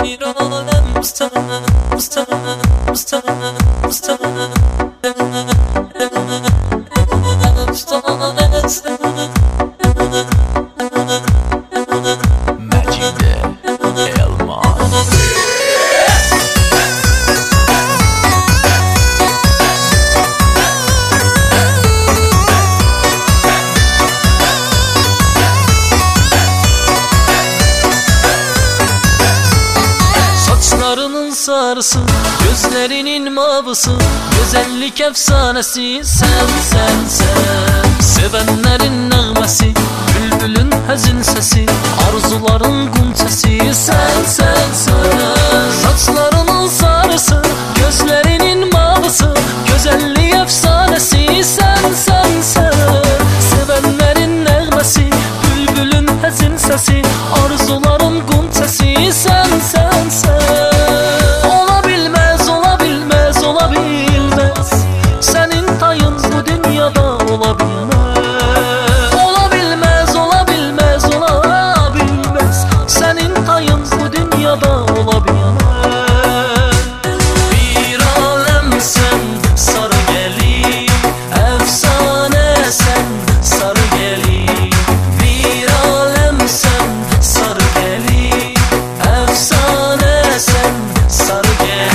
Bir alem sana, sana, sana, sana. Macide Elmas. Saçlarının sarısı, gözlerinin mavısı, güzellik efsanesi sen, sen, sen. Sevenlerin nəğməsi, bülbülün həzin sesi, arzuların qunçəsi sen, sen, sen. Saçlarının sarısı, gözlerinin mavısı, güzellik efsanesi sen, sen, sen. Sevenlerin nəğməsi, bülbülün həzin sesi, arzuların qunçəsi sen, sen, sen. Ola bilmez, ola bilmez, ola bilmez, senin tayın bu dünyada ola bilmez. Ola bilmez, ola bilmez, ola bilmez, senin tayın bu dünyada ola bilmez. Bir alem sen, sarı gelin, efsane sen, sarı gelin. Bir alem sen, sarı gelin, efsane sen, sarı gelin.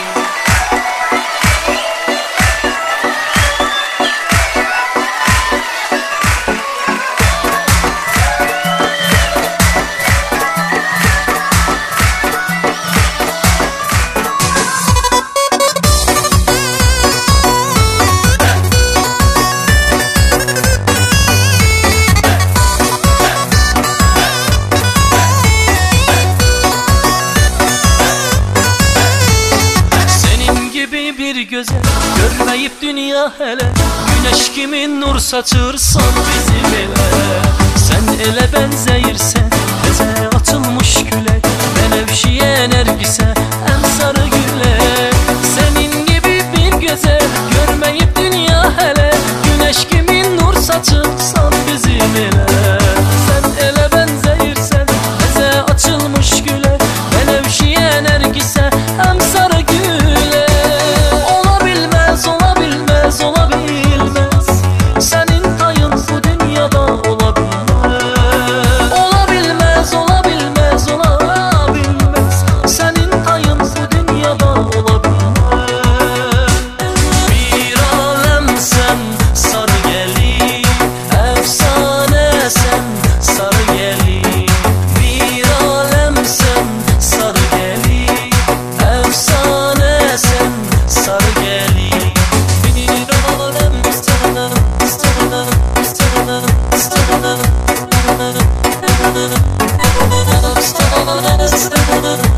Bir göze görmeyip dünya hele, güneş gibi nur saçırsan bizim ele. Sen ele benzeyirsen bize açılmış güle, Benevşiye Nergis'e en sarı güle. Senin gibi bir göze görmeyip dünya hele, güneş gibi nur saçırsan bizim ele. Sen ele benzeyirsen bize açılmış güle, Benevşiye Nergis'e en sarı güle. Ola bilmez, ola bilmez, senin tayın bu dünyada ola bilmez. Ola bilmez, ola bilmez, ola bilmez, senin tayın bu dünyada ola bilmez. Bir alem sen, sarı gelin, efsane sen, sarı gelin. Bir alem sen, sarı gelin, efsane sen, sarı gelin. Bir alem sana, sana, sana, sana.